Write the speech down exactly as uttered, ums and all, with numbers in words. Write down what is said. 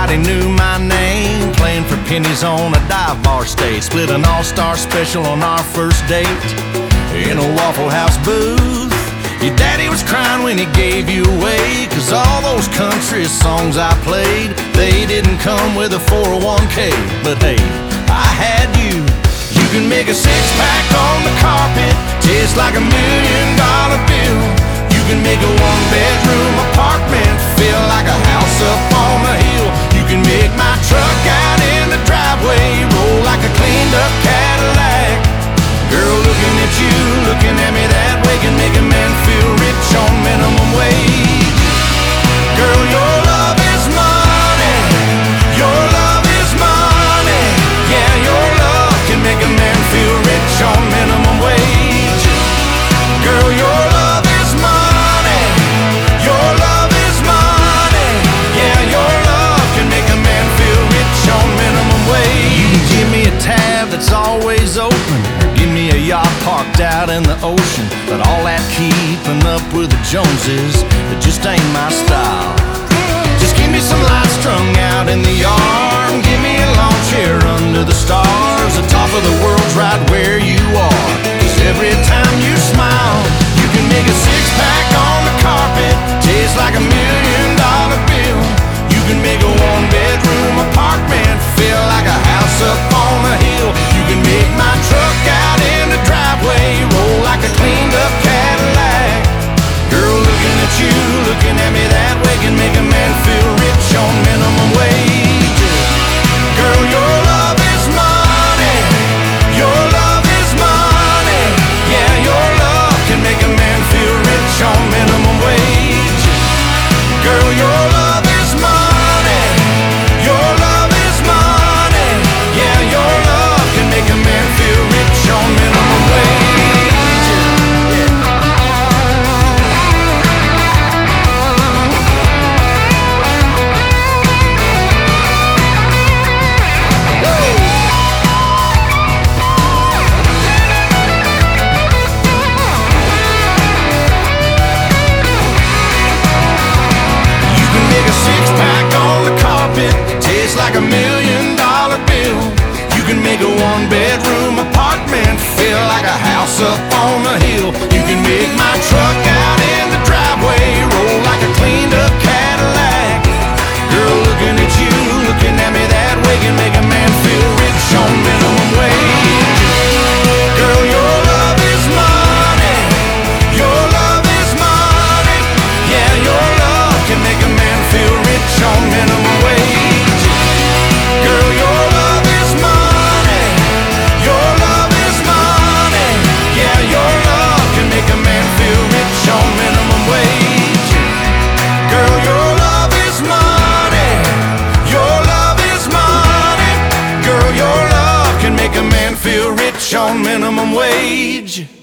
everybody knew my name. Playing for pennies on a dive bar stage. Split an all-star special on our first date in a Waffle House booth. Your daddy was crying when he gave you away, 'cause all those country songs I played, they didn't come with a four oh one K. But hey, I had you. You can make a six-pack on the carpet taste like a million dollar bill. You can make a one-bedroom apartment feel like a house up on a hill. You can make my truck out in the driveway roll like a cleaned-up Cadillac. Girl, looking at you, looking at me that way can make a man feel rich on minimum wage. Girl, your love is money. Your love is money. Yeah, your love can make a man feel rich on minimum wage. Girl, your love is money. Your love is money. Yeah, your love can make a man feel rich on minimum wage. You can give me a tab that's always open, give me a yacht parked out in the ocean, but all that keeping up with the Joneses, it just ain't my style. Just give me some lights strung out in the yard, and give me a lawn chair under the stars. The top of the world's right where you are, 'cause every time you smile, you can make a six-pack on the carpet taste like a million dollar bill. You can make a one-bedroom apartment feel like a house up on a hill. You can make my truck out in the driveway roll like a cleaned-up Cadillac. Girl, looking at you, looking at me that way can make a man feel rich on minimum wage. Girl, your love is money. Your love is money. Yeah, your love can make a man feel rich on minimum wage. Girl, your love is money. Your love is money. Yeah, your love can make a man feel rich on minimum wage. Like a million dollar bill. You can make a one bedroom apartment feel like a house up on a hill. You can make my truck out in the driveway roll like a cleaned up Cadillac. Girl, looking at you, looking at me that way can make a man feel rich on minimum wage. Girl, your love is money. Your love is money. Yeah, your love can make a man feel rich on minimum wage. Girl, your love is money. Your love is money. Yeah, your love can make a man feel rich on minimum wage. Girl, your love is money. Your love is money. Girl, your love can make a man feel rich on minimum wage.